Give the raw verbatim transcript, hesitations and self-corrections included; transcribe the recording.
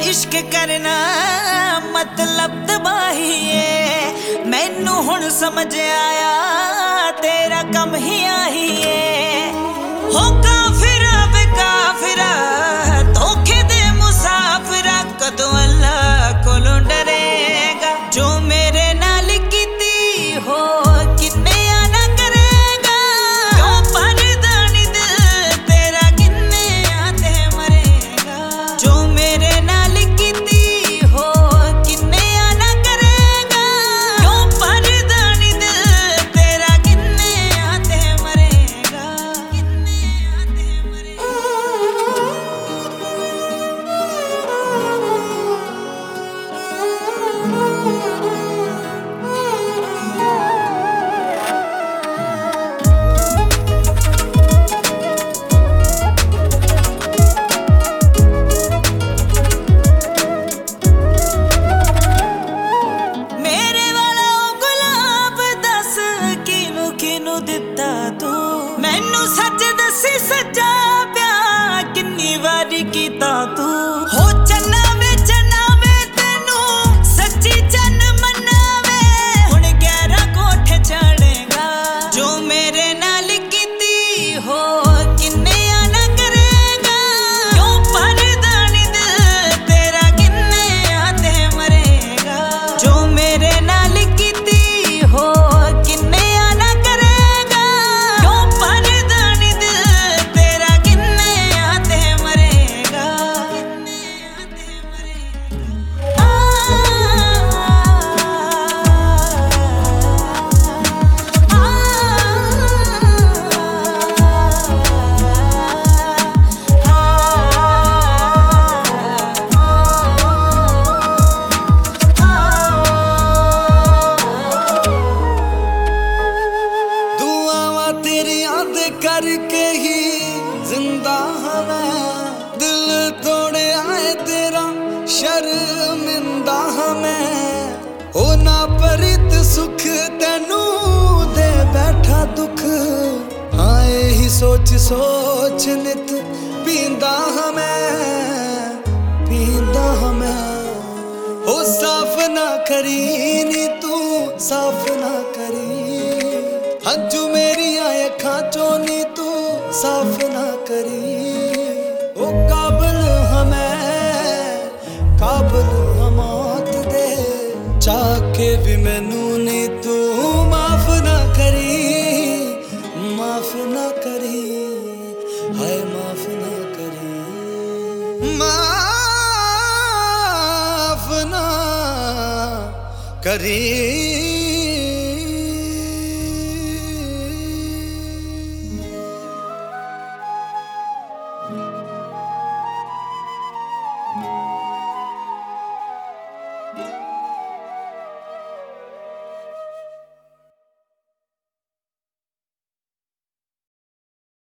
इश्क करना मतलब तबाही है। मैनू हुण समझ आया तेरा कम ही आही है। हो काफिरा बे काफिरा धोखे दे मुसाफिरा कदों अल्लाह कोलों डरेगा। जो मेरे नाल कीती हो किन्ने आना करेगा। क्यों परदा नी दिल तेरा किन्ने आते मरेगा। जो मेरे नाल कीती हो किन्ने आना करेगा। क्यों परदा नी दिल तेरा किन्ने आते मरेगा। किन्ने आते मरेगा। मेरे वाला ओ गुलाब दस किनू किनू दिता तू। मैनू सच दसी सच्चा प्यार किन्नी वारी कीता तू। हो चन्ना वे चन्ना वे तेनू सच्ची चन मनावे हुण ग्यारह कोठे चढ़ेगा। जो मेरे नाल कीती हो किन्ने आना करेगा। क्यों परदा नी दिल तेरा किन्ने आते मरेगा। जो मेरे नाल कीती हो किन्ने आना करेगा। क्यों परदा नी दिल तेरा किन्ने आते मरेगा। किन्ने आते मरेगा। दुआवां तेरियां दे करके ही जिंदा हां मैं। दिल तोड़े आए तेरा शर्मिंदा हां मैं। ओ ना परित सुख तेनू दे बैठा दुख। आए ही सोच सोच नित पींदा हां मैं। पींदा हां मैं। ओ साफ ना करी नी तू साफ ना करी। हंजू मेरी अखां चों नी तू साफ ना करी। ओ काबल हां मैं काबल हां मौत दे। चाके भी मैनू नी तू माफ ना करी। माफ ना करी हाय माफ ना करी। माफ ना करी।